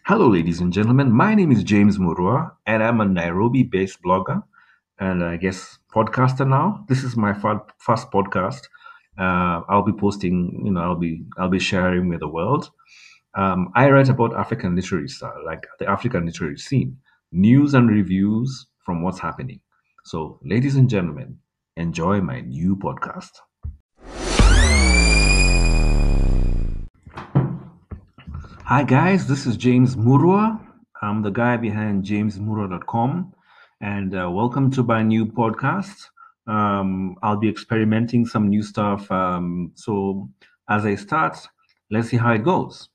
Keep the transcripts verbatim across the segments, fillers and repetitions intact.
Hello, ladies and gentlemen. My name is James Murua, and I'm a Nairobi-based blogger and I guess podcaster now. This is my fir- first podcast. Uh, I'll be posting, you know, I'll be I'll be sharing with the world. Um, I write about African literary style, like the African literary scene, news and reviews from what's happening. So, ladies and gentlemen, enjoy my new podcast. Hi, guys. This is James Murua. I'm the guy behind james murua dot com. And uh, welcome to my new podcast. Um, I'll be experimenting some new stuff. Um, so, as I start, let's see how it goes.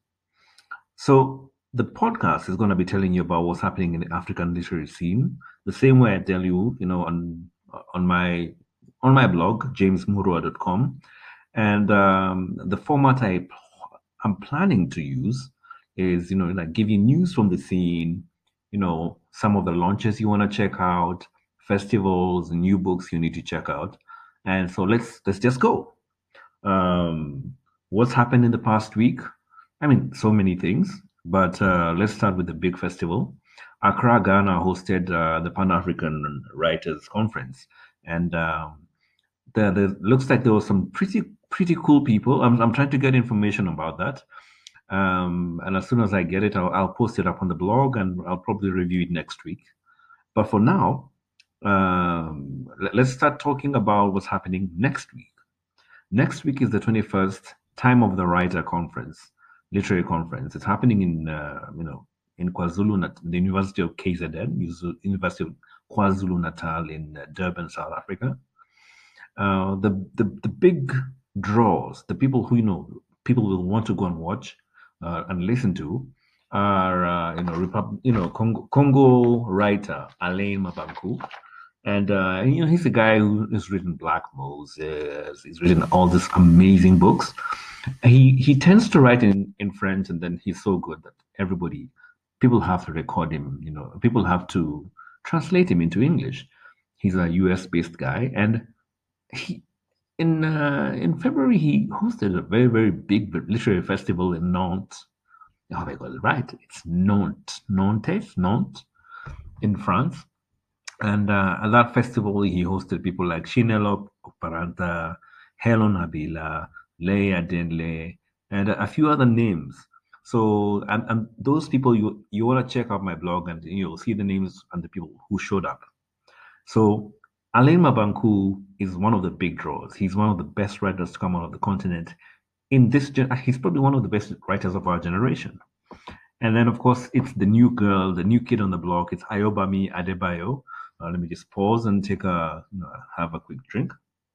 So, the podcast is going to be telling you about what's happening in the African literary scene, the same way I tell you, you know, on on my on my blog, james murua dot com. And um, the format I I'm planning to use is, you know, like give you news from the scene, you know, some of the launches you want to check out, festivals, new books you need to check out. And so let's let's just go. Um, what's happened in the past week? I mean, so many things, but uh, let's start with the big festival. Accra, Ghana hosted uh, the Pan African Writers Conference, and um, there, there looks like there was some pretty pretty cool people. I'm I'm trying to get information about that. Um, and as soon as I get it, I'll, I'll post it up on the blog and I'll probably review it next week. But for now, um, let, let's start talking about what's happening next week. Next week is the twenty-first Time of the Writer Conference, literary conference. It's happening in, uh, you know, in KwaZulu, Nat- the University of K Z N, University of KwaZulu Natal in uh, Durban, South Africa. Uh, the, the the big draws, the people who you know people will want to go and watch uh, and listen to are uh, you know Repub- you know Congo, Congo writer Alain Mabanku, and uh, you know he's a guy who has written Black Moses. He's written all these amazing books. He he tends to write in in French, and then he's so good that everybody people have to record him. You know, people have to translate him into English. He's a U S based guy, and he in uh, in February he hosted a very very big literary festival in Nantes. Oh, I got it right. It's Nantes, Nantes, Nantes in France. And uh, at that festival, he hosted people like Chinelo Paranta, Helen Habila, Leia Denle, and a few other names. So, and, and those people, you you want to check out my blog and you'll see the names and the people who showed up. So Alain Mabanku is one of the big draws. He's one of the best writers to come out of the continent. In this, gen- he's probably one of the best writers of our generation. And then, of course, it's the new girl, the new kid on the block. It's Ayobami Adebayo. Uh, let me just pause and take a you know, have a quick drink.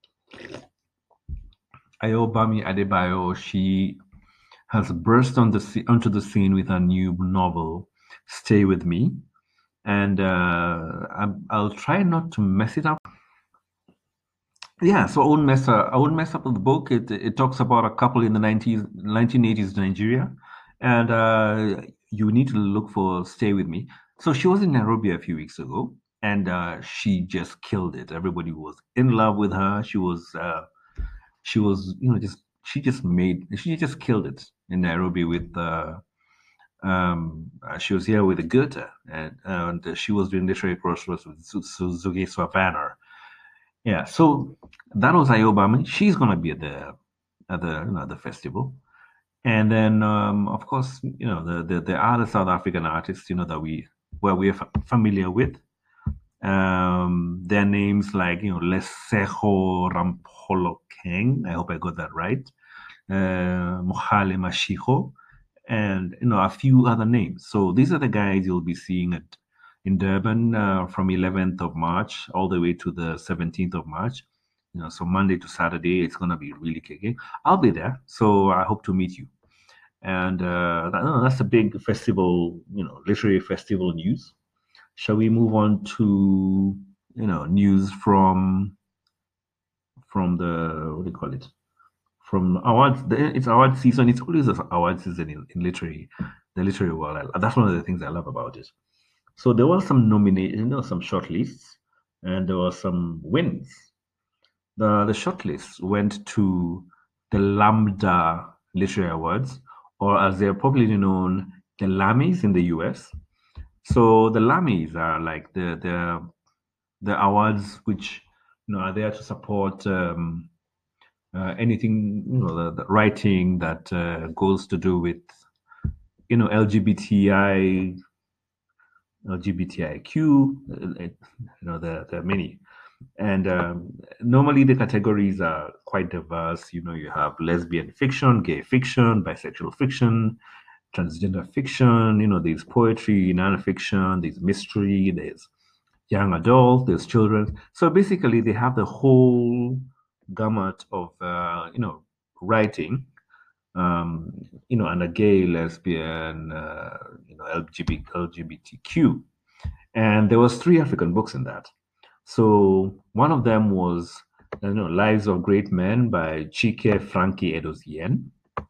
Ayobami Adebayo, she has burst on the onto the scene with her new novel, "Stay with Me," and uh, I'll try not to mess it up. Yeah, so I won't mess up, I won't mess up with the book. It it talks about a couple in the nineties, nineteen eighties Nigeria, and uh, you need to look for "Stay with Me." So she was in Nairobi a few weeks ago, and uh, she just killed it. Everybody was in love with her. She was uh, she was you know just she just made she just killed it in Nairobi with. Uh, um, uh, she was here with Goethe, and, and she was doing literary crossroads with Su- Suzuki Swabanner. Yeah, so that was Ayobami. She's gonna be at the at the you know the festival, and then um, of course you know the, the the other South African artists you know that we where we're f- familiar with. Um, their names like you know Lesego Rampolo King. I hope I got that right. Uh, Mohale Mashigo, and you know a few other names. So these are the guys you'll be seeing at in Durban uh, from eleventh of March all the way to the seventeenth of March. You know, so Monday to Saturday, it's gonna be really kicking. I'll be there, so I hope to meet you. And uh, that, no, that's a big festival, you know, literary festival news. Shall we move on to you know news from from the what do you call it? From awards, it's award season. It's always an award season in, in literary, the literary world. I, that's one of the things I love about it. So there were some nominations, you know, some shortlists, and there were some wins. The the shortlist went to the Lambda Literary Awards, or as they're popularly known, the Lammys in the U S. So the Lammys are like the the the awards which you know are there to support um, uh, anything you know the, the writing that uh, goes to do with you know L G B T I L G B T I Q. Uh, you know there, there are many. And um, normally the categories are quite diverse. You know, you have lesbian fiction, gay fiction, bisexual fiction, transgender fiction. You know, there's poetry, nonfiction, there's mystery, there's young adults, there's children. So basically, they have the whole gamut of uh, you know writing. Um, you know, and a gay, lesbian, uh, you know, L G B T, L G B T Q, and there was three African books in that. So one of them was, you know, Lives of Great Men by Chike Frankie Edozien.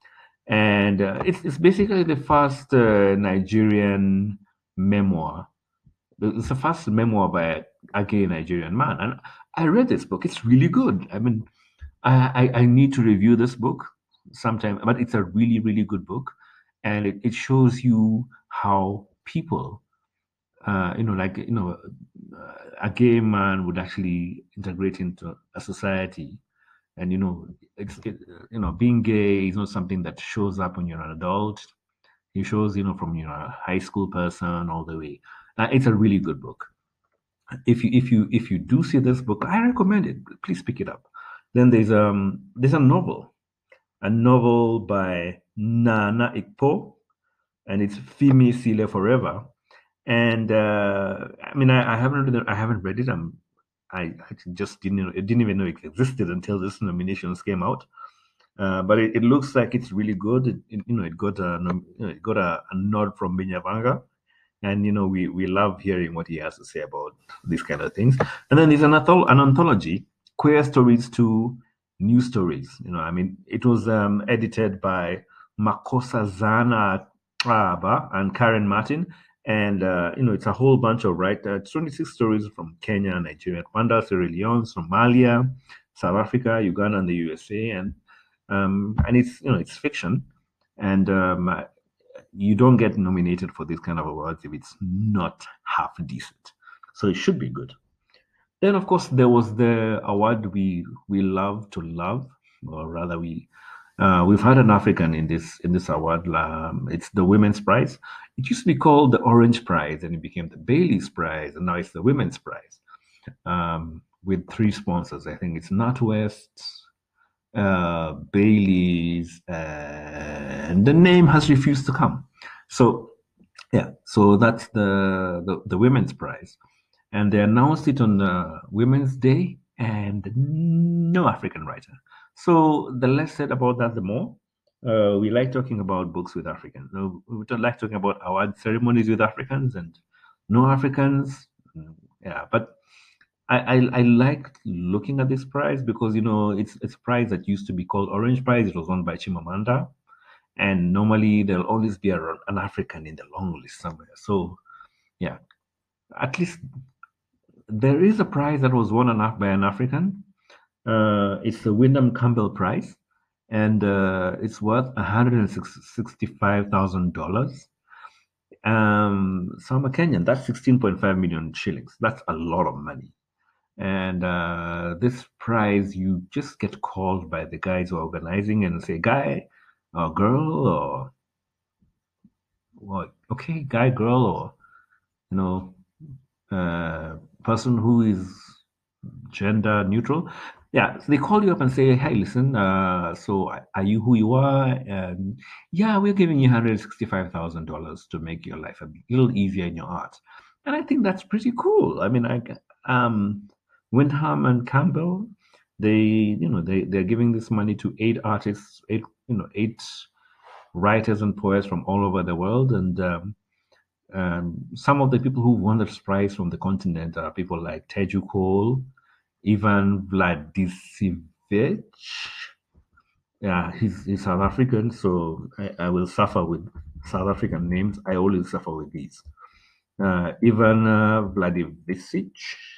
And uh, it's, it's basically the first uh, Nigerian memoir. It's the first memoir by a gay Nigerian man. And I read this book. It's really good. I mean, I, I, I need to review this book sometime, but it's a really, really good book. And it, it shows you how people uh, you know, like you know, uh, a gay man would actually integrate into a society, and you know, it's it, you know, being gay is not something that shows up when you're an adult. It shows, you know, from you're a high school person all the way. Uh, it's a really good book. If you if you if you do see this book, I recommend it. Please pick it up. Then there's um there's a novel, a novel by Nana Ikpo, and it's Fimi Sile Forever. And uh, I mean, I, I haven't read it, I haven't read it. I'm, I, I just didn't know, it didn't even know it existed until this nominations came out. Uh, but it, it looks like it's really good. It, it, you know, it got a nom- you know, it got a, a nod from Binyavanga, and you know, we we love hearing what he has to say about these kind of things. And then there's an, antholo- an anthology, Queer Stories to New Stories. You know, I mean, it was um, edited by Makosa Zana Traba and Karen Martin, and uh, you know, it's a whole bunch of right. Uh, twenty-six stories from Kenya, Nigeria, Rwanda, Sierra Leone, Somalia, South Africa, Uganda, and the U S A, and um, and it's you know it's fiction, and um, you don't get nominated for this kind of awards if it's not half decent. So it should be good. Then, of course, there was the award we we love to love, or rather, we uh, we've had an African in this in this award. Um, it's the Women's Prize. It used to be called the Orange Prize, and it became the Bailey's Prize, and now it's the Women's Prize um, with three sponsors. I think it's NatWest, uh, Bailey's, and the name has refused to come. So yeah, so that's the the, the Women's Prize, and they announced it on uh, Women's Day, and no African writer. So the less said about that, the more. Uh, we like talking about books with Africans. No, we don't like talking about award ceremonies with Africans and no Africans. Mm, Yeah, but I, I I liked looking at this prize because you know it's it's a prize that used to be called Orange Prize. It was won by Chimamanda, and normally there'll always be a, an African in the long list somewhere. So yeah, at least there is a prize that was won an, by an African. Uh, it's the Wyndham Campbell Prize, and uh, it's worth one hundred sixty-five thousand dollars. Um, so I'm a Kenyan. That's sixteen point five million shillings. That's a lot of money. And uh, this prize, you just get called by the guys who are organizing and say, guy or girl or what? Okay, guy, girl, or you know, uh, person who is gender neutral. Yeah, so they call you up and say, "Hey, listen, uh, so are you who you are? And yeah, we're giving you one hundred sixty-five thousand dollars to make your life a little easier in your art." And I think that's pretty cool. I mean, I um, Wyndham and Campbell, they you know they they're giving this money to eight artists, eight you know eight writers and poets from all over the world, and um, um, some of the people who won this prize from the continent are people like Teju Cole, Ivan Vladisevich. Yeah, he's, he's South African, so I, I will suffer with South African names. I always suffer with these. Uh, Ivan uh, Vladisevich.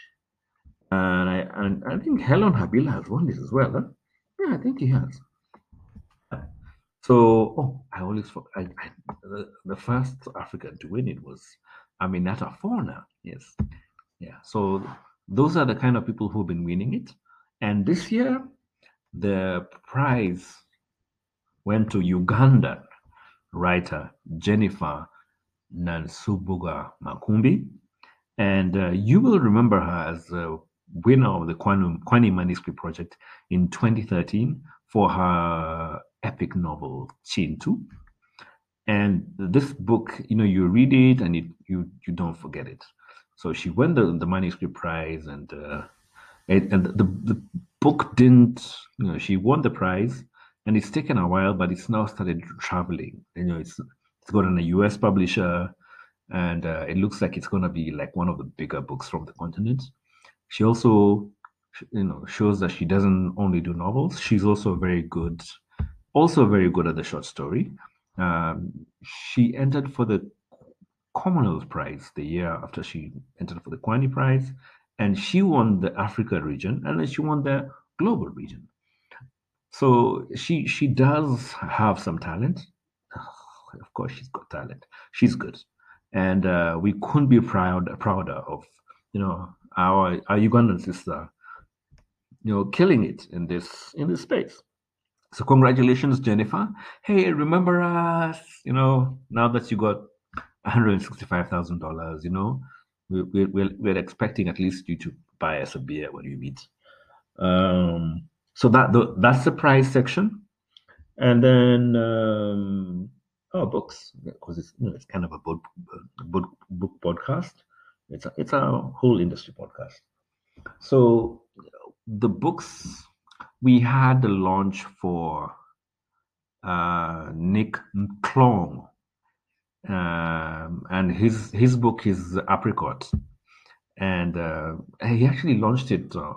And I, and I think Helen Habila has won this as well. Huh? Yeah, I think he has. So, oh, I always for- I, I, the, the first African to win it was Aminata Forna. Yes, yeah. So those are the kind of people who've been winning it. And this year, the prize went to Ugandan writer Jennifer Nansubuga Makumbi. And uh, you will remember her as the winner of the Kwani, Kwani Manuscript Project in twenty thirteen for her epic novel Chintu. And this book, you know, you read it and it, you you don't forget it. So she won the, the manuscript prize, and uh, it, and the the book didn't, you know, she won the prize, and it's taken a while, but it's now started traveling. You know, it's it's got on a U S publisher, and uh, it looks like it's going to be like one of the bigger books from the continent. She also, you know, shows that she doesn't only do novels. She's also very good, also very good at the short story. Um, she entered for the Commonwealth Prize the year after she entered for the Kwani Prize, and she won the Africa region, and then she won the global region. So she she does have some talent. Of course, she's got talent. She's good, and uh, we couldn't be proud prouder of, you know, our our Ugandan sister, you know, killing it in this in this space. So congratulations, Jennifer. Hey, remember us? You know, now that you got one hundred sixty-five thousand dollars, you know, we, we, we're, we're expecting at least you to buy us a beer when we meet. Um, so that the, that's the prize section. And then, um, oh, books, because it's, you know, it's kind of a book, book, book podcast. It's a, it's a whole industry podcast. So the books, we had the launch for uh, Nick Klong, um, and his his book is Apricot, and uh, he actually launched it uh,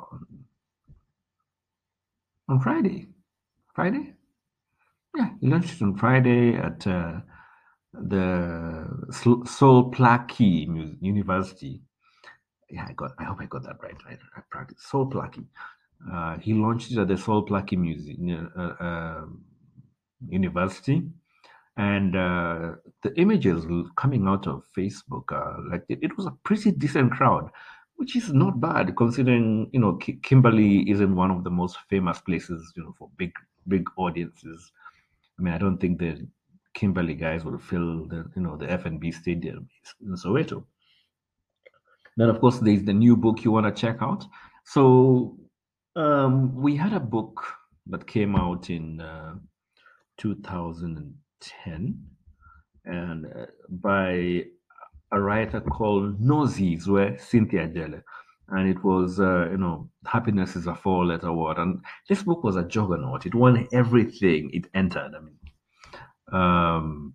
on Friday. Friday, yeah, he launched it on Friday at uh, the Sol Plaquemine University. Yeah, I got. I hope I got that right. Right, I practiced Sol Plaquemine. Uh, he launched it at the Sol Plaquemine Museum, uh, uh, University. And uh, the images coming out of Facebook, uh, like it, it was a pretty decent crowd, which is not bad considering, you know, Ki- Kimberley isn't one of the most famous places, you know, for big big audiences. I mean, I don't think the Kimberley guys will fill the, you know, the F N B Stadium in Soweto. Then, of course, there's the new book you want to check out. So um, we had a book that came out in uh, two thousand ten, and uh, by a writer called Nozizwe Cynthia Jele. And it was, uh, you know, Happiness is a Four Letter Word. And this book was a juggernaut. It won everything it entered. I mean, um,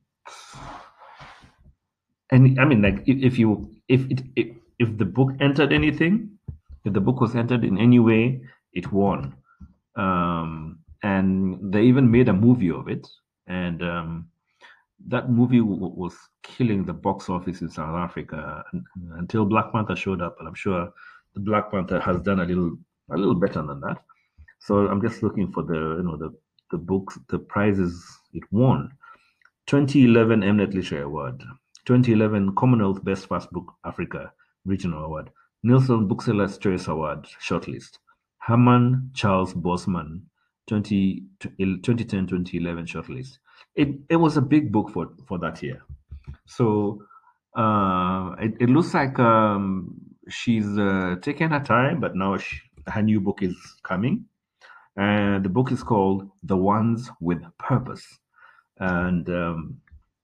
and I mean, like, if, if you, if it, if, if the book entered anything, if the book was entered in any way, it won. Um, and they even made a movie of it. And, um, that movie w- was killing the box office in South Africa until Black Panther showed up, and I'm sure the Black Panther has done a little a little better than that. So I'm just looking for the, you know, the the books, the prizes it won. twenty eleven Mnet Literary Award, twenty eleven Commonwealth Best First Book Africa Regional Award, Nielsen Booksellers Choice Award shortlist, Herman Charles Bosman twenty ten twenty eleven shortlist. It it was a big book for for that year. So uh, it, it looks like um, she's uh, taken her time, but now she, her new book is coming. And the book is called The Ones with Purpose. And um,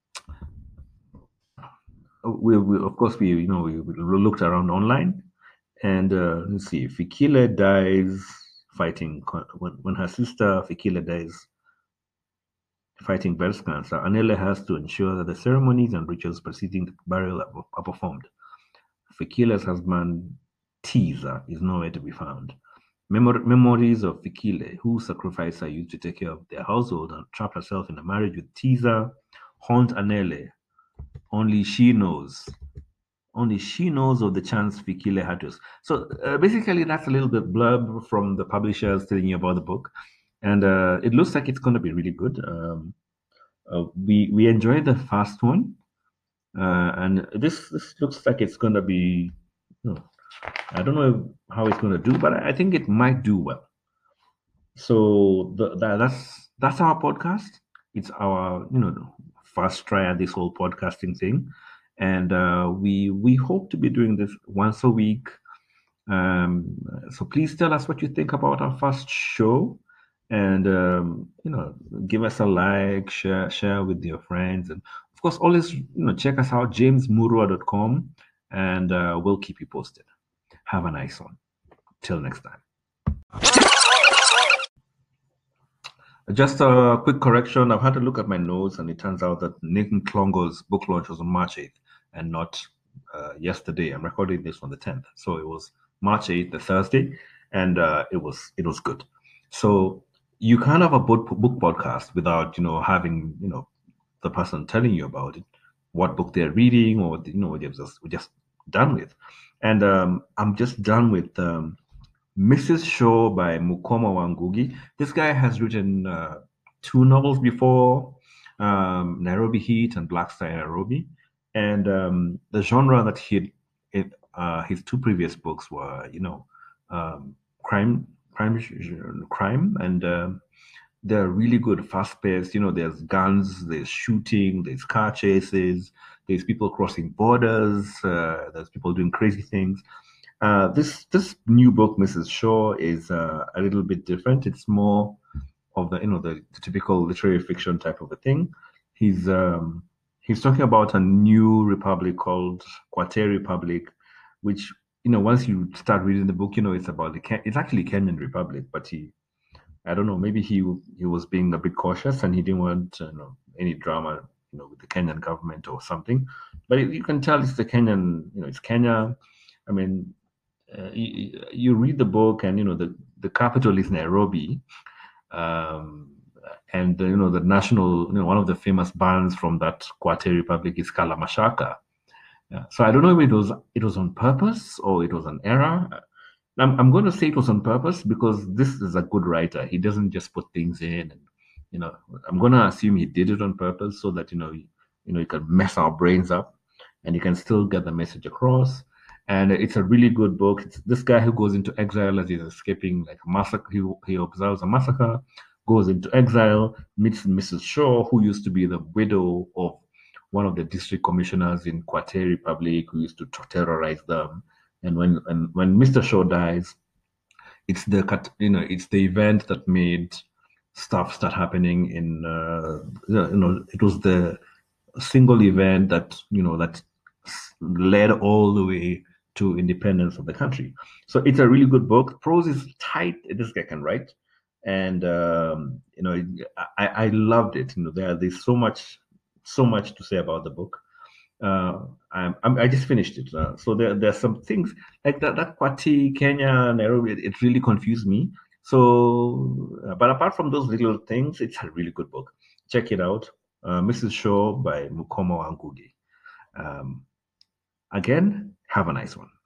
we, we, of course, we, you know, we, we looked around online, and uh, let's see, Fikile dies fighting, when, when her sister Fikile dies fighting breast cancer, Anele has to ensure that the ceremonies and rituals preceding the burial are, are performed. Fikile's husband, Tiza, is nowhere to be found. Memor- memories of Fikile, who sacrificed her youth to take care of their household and trapped herself in a marriage with Tiza, haunt Anele. Only she knows. Only she knows of the chance Fikile had to. So uh, basically, that's a little bit blurb from the publishers telling you about the book. And uh, it looks like it's going to be really good. Um, uh, we we enjoyed the first one, uh, and this this looks like it's gonna be. You know, I don't know how it's gonna do, but I think it might do well. So the, that, that's that's our podcast. It's our you know first try at this whole podcasting thing, and uh, we we hope to be doing this once a week. Um, so please tell us what you think about our first show, and um, you know give us a like, share share with your friends, and of course always you know check us out james murua dot com, and uh, we'll keep you posted. Have a nice one. Till next time. Just a quick correction. I've had to look at my notes, and it turns out that Nathan Klongo's book launch was on March eighth and not uh, yesterday. I'm recording this on the tenth, so it was March eighth, the Thursday, and uh, it was it was good. So you can't have a book book podcast without you know having you know the person telling you about it, what book they're reading, or you know what they've just just done with. And um, I'm just done with. Um, Missus Shaw by Mukoma Wangugi. This guy has written uh, two novels before, um, Nairobi Heat and Black Star Nairobi. And um, the genre that he it, uh, his two previous books were, you know, um, crime, crime, crime, and uh, they're really good, fast-paced. You know, there's guns, there's shooting, there's car chases, there's people crossing borders, uh, there's people doing crazy things. Uh, this this new book, Missus Shaw, is uh, a little bit different. It's more of the you know the, the typical literary fiction type of a thing. He's um, he's talking about a new republic called Kwate Republic, which you know once you start reading the book, you know it's about the Ken- it's actually Kenyan Republic, but he I don't know maybe he he was being a bit cautious and he didn't want you know any drama you know with the Kenyan government or something. But it, you can tell it's the Kenyan you know it's Kenya. I mean uh, you, you read the book and you know the, the capital is Nairobi, um, and uh, you know the national you know one of the famous bands from that Kwate Republic is Kalamashaka. Yeah. So I don't know if it was it was on purpose or it was an error. I'm I'm going to say it was on purpose because this is a good writer. He doesn't just put things in, and you know I'm going to assume he did it on purpose so that you know you, you know you can mess our brains up, and you can still get the message across. And it's a really good book. It's this guy who goes into exile as he's escaping like a massacre. He, he observes a massacre, goes into exile, meets Missus Shaw, who used to be the widow of one of the district commissioners in Kwate Republic, who used to terrorize them. And when and when Mister Shaw dies, it's the you know it's the event that made stuff start happening in uh, you know it was the single event that you know that led all the way to independence of the country. So it's a really good book. Prose is tight. This guy can write, and um, you know I, I loved it. You know there there's so much so much to say about the book. Uh, I'm, I'm, I just finished it. Uh, so there, there's some things like that, that Kwati, Kenya, Nairobi, it, it really confused me. So, uh, but apart from those little things, it's a really good book. Check it out. Uh, Missus Shaw by Mukoma Wangugi. Um, again, have a nice one.